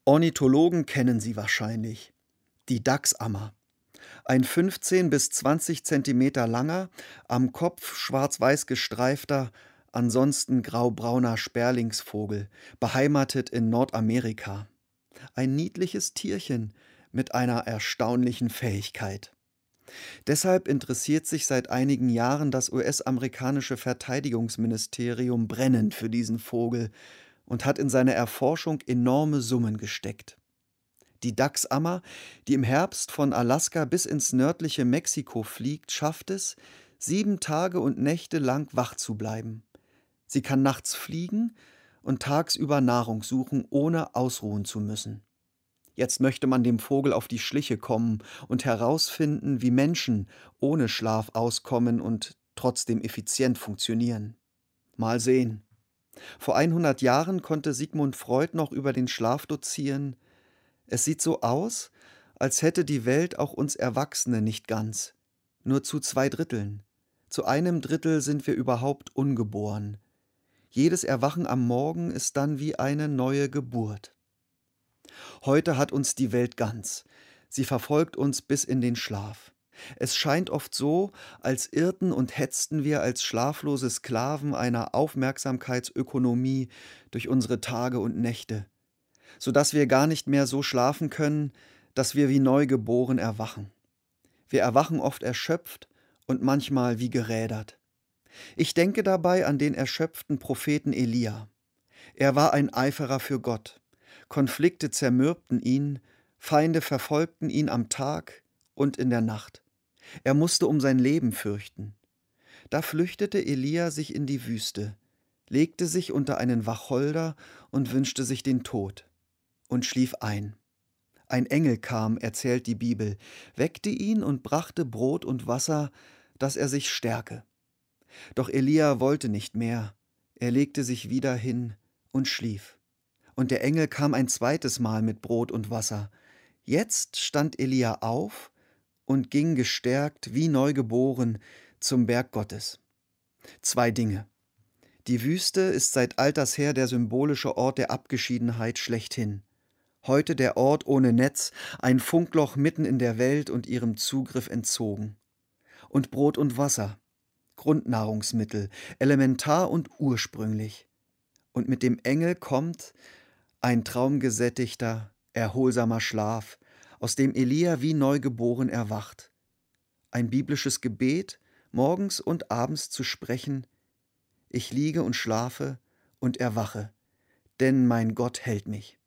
Ornithologen kennen sie wahrscheinlich. Die Dachsammer. Ein 15 bis 20 Zentimeter langer, am Kopf schwarz-weiß gestreifter, ansonsten graubrauner Sperlingsvogel, beheimatet in Nordamerika. Ein niedliches Tierchen mit einer erstaunlichen Fähigkeit. Deshalb interessiert sich seit einigen Jahren das US-amerikanische Verteidigungsministerium brennend für diesen Vogel und hat in seine Erforschung enorme Summen gesteckt. Die Dachsammer, die im Herbst von Alaska bis ins nördliche Mexiko fliegt, schafft es, 7 Tage und Nächte lang wach zu bleiben. Sie kann nachts fliegen und tagsüber Nahrung suchen, ohne ausruhen zu müssen. Jetzt möchte man dem Vogel auf die Schliche kommen und herausfinden, wie Menschen ohne Schlaf auskommen und trotzdem effizient funktionieren. Mal sehen. Vor 100 Jahren konnte Sigmund Freud noch über den Schlaf dozieren. Es sieht so aus, als hätte die Welt auch uns Erwachsene nicht ganz, nur zu 2/3. Zu 1/3 sind wir überhaupt ungeboren. Jedes Erwachen am Morgen ist dann wie eine neue Geburt. Heute hat uns die Welt ganz. Sie verfolgt uns bis in den Schlaf. Es scheint oft so, als irrten und hetzten wir als schlaflose Sklaven einer Aufmerksamkeitsökonomie durch unsere Tage und Nächte, sodass wir gar nicht mehr so schlafen können, dass wir wie neugeboren erwachen. Wir erwachen oft erschöpft und manchmal wie gerädert. Ich denke dabei an den erschöpften Propheten Elia. Er war ein Eiferer für Gott. Konflikte zermürbten ihn, Feinde verfolgten ihn am Tag und in der Nacht. Er musste um sein Leben fürchten. Da flüchtete Elia sich in die Wüste, legte sich unter einen Wacholder und wünschte sich den Tod und schlief ein. Ein Engel kam, erzählt die Bibel, weckte ihn und brachte Brot und Wasser, dass er sich stärke. Doch Elia wollte nicht mehr. Er legte sich wieder hin und schlief. Und der Engel kam ein zweites Mal mit Brot und Wasser. Jetzt stand Elia auf und ging gestärkt wie neugeboren zum Berg Gottes. 2 Dinge. Die Wüste ist seit alters her der symbolische Ort der Abgeschiedenheit schlechthin. Heute der Ort ohne Netz, ein Funkloch mitten in der Welt und ihrem Zugriff entzogen. Und Brot und Wasser, Grundnahrungsmittel, elementar und ursprünglich. Und mit dem Engel kommt ein traumgesättigter, erholsamer Schlaf, aus dem Elia wie neugeboren erwacht. Ein biblisches Gebet, morgens und abends zu sprechen: Ich liege und schlafe und erwache, denn mein Gott hält mich.